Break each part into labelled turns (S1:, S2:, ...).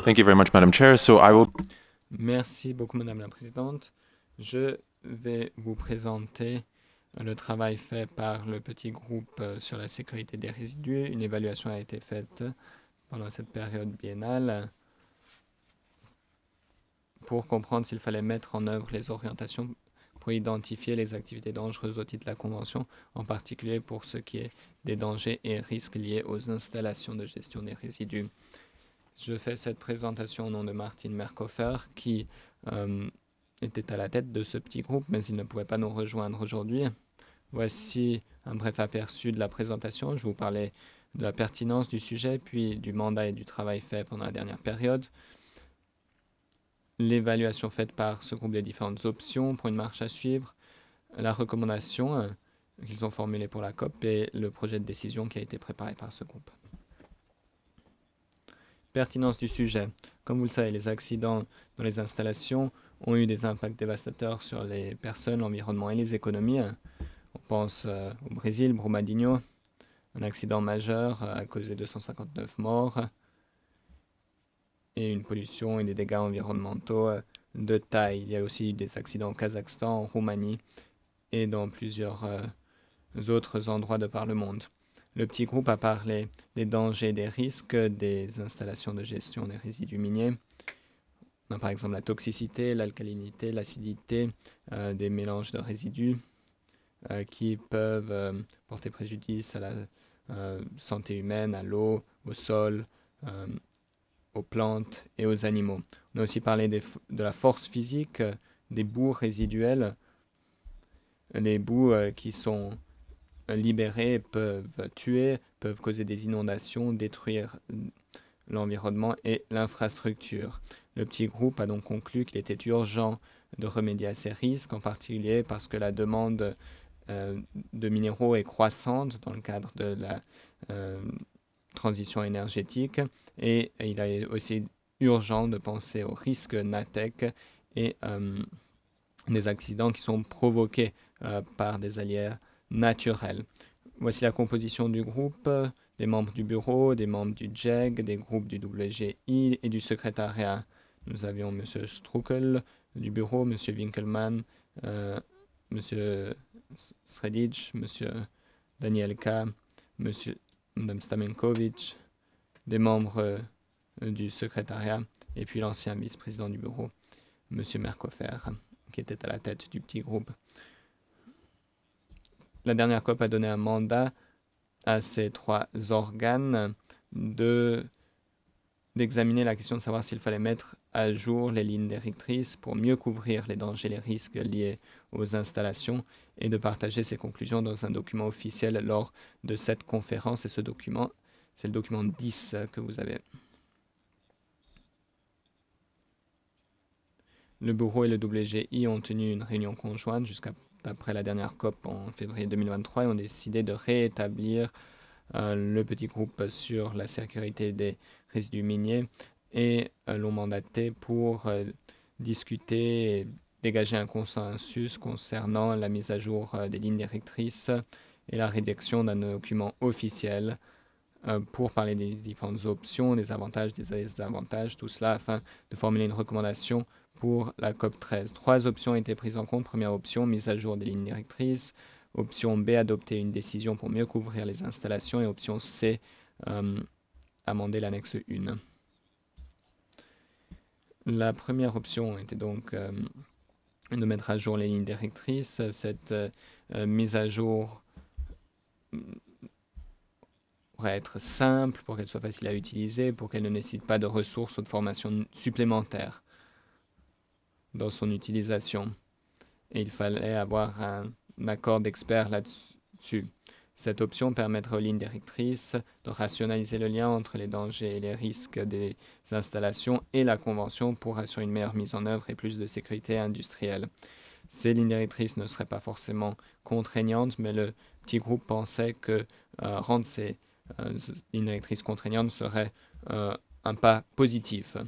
S1: Thank you very much, Madam Chair. So I will.
S2: Merci beaucoup, Madame la Présidente. Je vais vous présenter le travail fait par le petit groupe sur la sécurité des résidus. Une évaluation a été faite pendant cette période biennale pour comprendre s'il fallait mettre en œuvre les orientations pour identifier les activités dangereuses au titre de la Convention, en particulier pour ce qui est des dangers et risques liés aux installations de gestion des résidus. Je fais cette présentation au nom de Martin Merkofer, qui était à la tête de ce petit groupe, mais il ne pouvait pas nous rejoindre aujourd'hui. Voici un bref aperçu de la présentation. Je vais vous parler de la pertinence du sujet, puis du mandat et du travail fait pendant la dernière période. L'évaluation faite par ce groupe des différentes options pour une marche à suivre, la recommandation qu'ils ont formulée pour la COP et le projet de décision qui a été préparé par ce groupe. Pertinence du sujet. Comme vous le savez, les accidents dans les installations ont eu des impacts dévastateurs sur les personnes, l'environnement et les économies. On pense au Brésil, Brumadinho, un accident majeur a causé 259 morts et une pollution et des dégâts environnementaux de taille. Il y a aussi eu des accidents au Kazakhstan, en Roumanie et dans plusieurs autres endroits de par le monde. Le petit groupe a parlé des dangers et des risques des installations de gestion des résidus miniers. On a par exemple la toxicité, l'alcalinité, l'acidité des mélanges de résidus qui peuvent porter préjudice à la santé humaine, à l'eau, au sol, aux plantes et aux animaux. On a aussi parlé de la force physique des boues résiduelles. Les boues qui sont libérées peuvent tuer, peuvent causer des inondations, détruire l'environnement et l'infrastructure. Le petit groupe a donc conclu qu'il était urgent de remédier à ces risques, en particulier parce que la demande de minéraux est croissante dans le cadre de la transition énergétique et il est aussi urgent de penser aux risques NATEC et des accidents qui sont provoqués par des aléas naturels. Voici la composition du groupe, des membres du bureau, des membres du JEG, des groupes du WGI et du secrétariat. Nous avions M. Strukel du bureau, M. Winkelmann, M. Sredic, M. Danielka, M. Mme Stamenkovic, des membres du secrétariat et puis l'ancien vice-président du bureau, M. Merkofer, qui était à la tête du petit groupe. La dernière COP a donné un mandat à ces trois organes d'examiner la question de savoir s'il fallait mettre à jour les lignes directrices pour mieux couvrir les dangers et les risques liés aux installations et de partager ces conclusions dans un document officiel lors de cette conférence. Et ce document, c'est le document 10 que vous avez. Le bureau et le WGI ont tenu une réunion conjointe après la dernière COP en février 2023 et ont décidé de réétablir le petit groupe sur la sécurité des résidus miniers et l'ont mandaté pour discuter et dégager un consensus concernant la mise à jour des lignes directrices et la rédaction d'un document officiel pour parler des différentes options, des avantages, des désavantages, tout cela afin de formuler une recommandation pour la COP 13. Trois options ont été prises en compte. Première option, mise à jour des lignes directrices. Option B, adopter une décision pour mieux couvrir les installations. Et option C, amender l'annexe 1. La première option était donc de mettre à jour les lignes directrices. Cette mise à jour pourrait être simple, pour qu'elle soit facile à utiliser, pour qu'elle ne nécessite pas de ressources ou de formation supplémentaires dans son utilisation. Et il fallait avoir un accord d'experts là-dessus. Cette option permettrait aux lignes directrices de rationaliser le lien entre les dangers et les risques des installations et la Convention pour assurer une meilleure mise en œuvre et plus de sécurité industrielle. Ces lignes directrices ne seraient pas forcément contraignantes, mais le petit groupe pensait que rendre ces lignes directrices contraignantes serait un pas positif.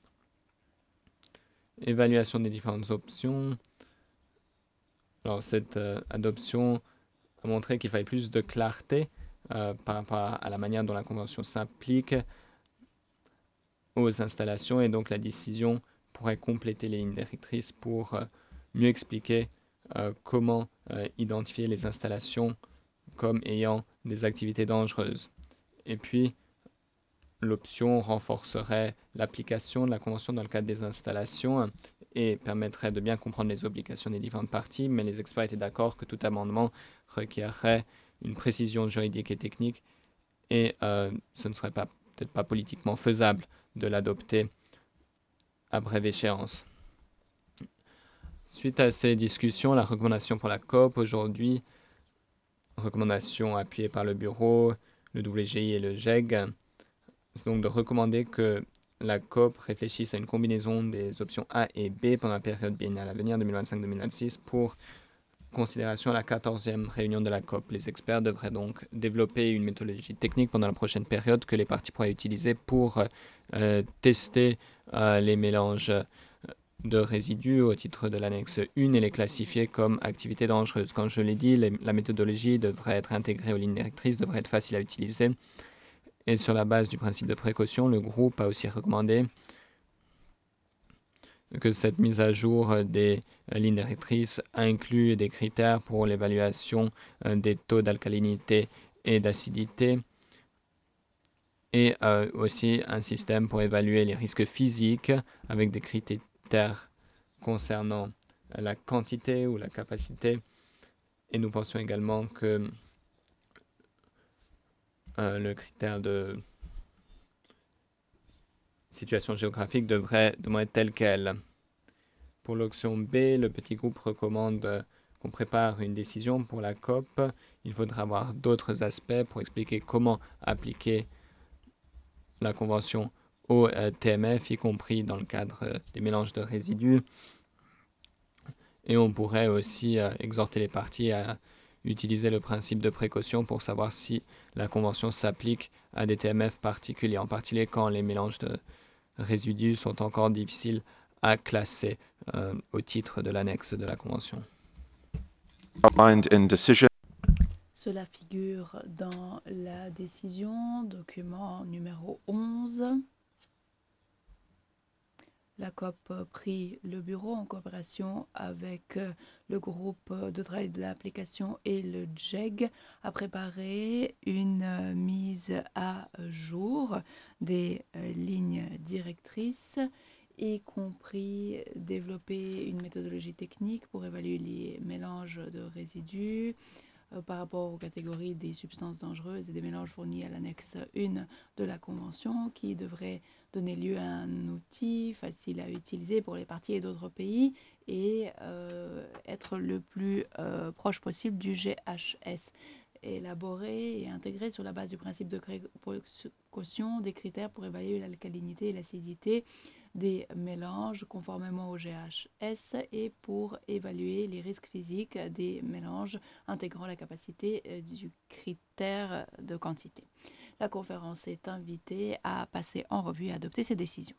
S2: Évaluation des différentes options. Alors, cette adoption a montré qu'il fallait plus de clarté par rapport à la manière dont la Convention s'applique aux installations et donc la décision pourrait compléter les lignes directrices pour mieux expliquer comment identifier les installations comme ayant des activités dangereuses. Et puis, l'option renforcerait l'application de la Convention dans le cadre des installations et permettrait de bien comprendre les obligations des différentes parties, mais les experts étaient d'accord que tout amendement requerrait une précision juridique et technique et ce ne serait peut-être pas politiquement faisable de l'adopter à brève échéance. Suite à ces discussions, la recommandation pour la COP aujourd'hui, recommandation appuyée par le bureau, le WGI et le GEG, c'est donc de recommander que la COP réfléchisse à une combinaison des options A et B pendant la période biennale à venir 2025-2026 pour considération à la 14e réunion de la COP. Les experts devraient donc développer une méthodologie technique pendant la prochaine période que les parties pourraient utiliser pour tester les mélanges de résidus au titre de l'annexe 1 et les classifier comme activités dangereuses. Comme je l'ai dit, la méthodologie devrait être intégrée aux lignes directrices, devrait être facile à utiliser. Et sur la base du principe de précaution, le groupe a aussi recommandé que cette mise à jour des lignes directrices inclut des critères pour l'évaluation des taux d'alcalinité et d'acidité et aussi un système pour évaluer les risques physiques avec des critères concernant la quantité ou la capacité. Et nous pensons également que le critère de situation géographique devrait être tel quel. Pour l'option B, le petit groupe recommande qu'on prépare une décision pour la COP. Il faudra avoir d'autres aspects pour expliquer comment appliquer la convention au TMF, y compris dans le cadre des mélanges de résidus. Et on pourrait aussi exhorter les parties à utiliser le principe de précaution pour savoir si la convention s'applique à des TMF particuliers, en particulier quand les mélanges de résidus sont encore difficiles à classer au titre de l'annexe de la convention.
S3: Cela figure dans la décision, document numéro 11. La COP prit le bureau en coopération avec le groupe de travail de l'application et le GEG a préparé une mise à jour des lignes directrices, y compris développer une méthodologie technique pour évaluer les mélanges de résidus par rapport aux catégories des substances dangereuses et des mélanges fournis à l'annexe 1 de la Convention, qui devrait donner lieu à un outil facile à utiliser pour les parties et d'autres pays et être le plus proche possible du GHS. Élaborer et intégrer sur la base du principe de précaution des critères pour évaluer l'alcalinité et l'acidité des mélanges conformément au GHS et pour évaluer les risques physiques des mélanges intégrant la capacité du critère de quantité. La conférence est invitée à passer en revue et adopter ses décisions.